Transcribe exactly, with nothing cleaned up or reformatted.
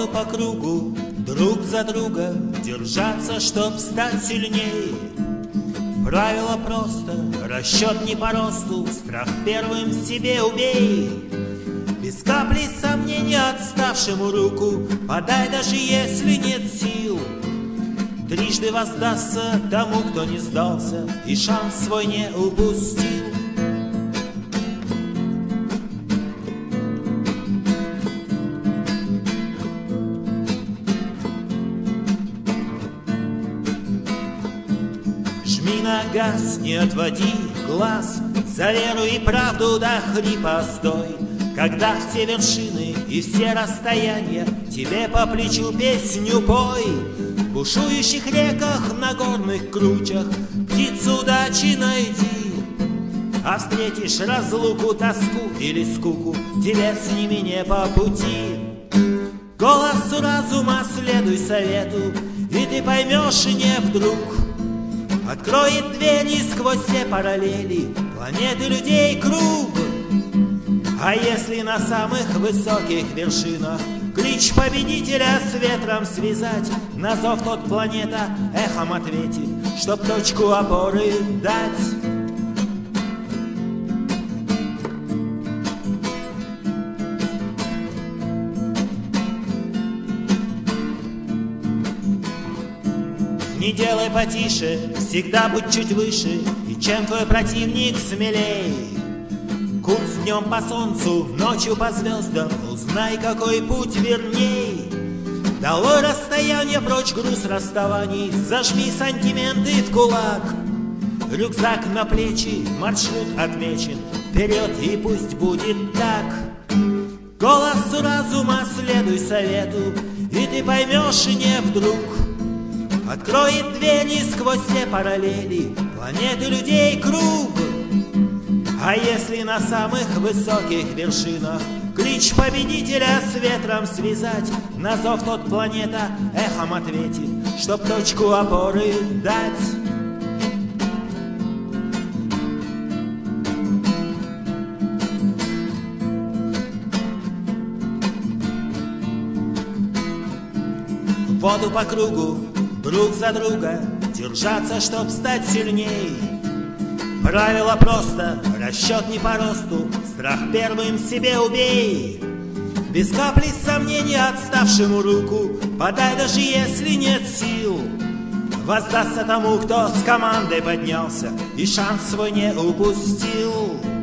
воду по кругу, друг за друга держаться, чтоб стать сильней. Правило просто, расчет не по росту, страх первым в себе убей. Без капли сомнения отставшему руку подай, даже если нет сил. Трижды воздастся тому, кто не сдался и шанс свой не упустил. Жми на газ, не отводи глаз, за веру и правду до хрипа стой. Когда все вершины и все расстояния тебе по плечу песню пой. В бушующих реках, на горных кручах птицу удачи найди. А встретишь разлуку, тоску или скуку, тебе с ними не по пути. Голосу разума следуй совету, и ты поймешь не вдруг. Откроет двери сквозь все параллели планеты людей круг. А если на самых высоких вершинах клич победителя с ветром связать, на зов тот планета эхом ответит, чтоб точку опоры дать. Не делай потише, всегда будь чуть выше, и чем твой противник смелей. Курс днем по солнцу, ночью по звездам, узнай, какой путь верней. Долой расстояние, прочь груз расставаний, зажми сантименты в кулак. Рюкзак на плечи, маршрут отмечен, вперед и пусть будет так. Голосу разума следуй совету, и ты поймешь не вдруг. Откроет двери сквозь все параллели планеты людей круг. А если на самых высоких вершинах клич победителя с ветром связать, на зов тот планета эхом ответит, чтоб точку опоры дать. Воду по кругу, друг за друга держаться, чтоб стать сильней. Правило просто, расчет не по росту, страх первым себе убей. Без капли сомнения отставшему руку подай, даже если нет сил. Воздастся тому, кто с командой поднялся и шанс свой не упустил.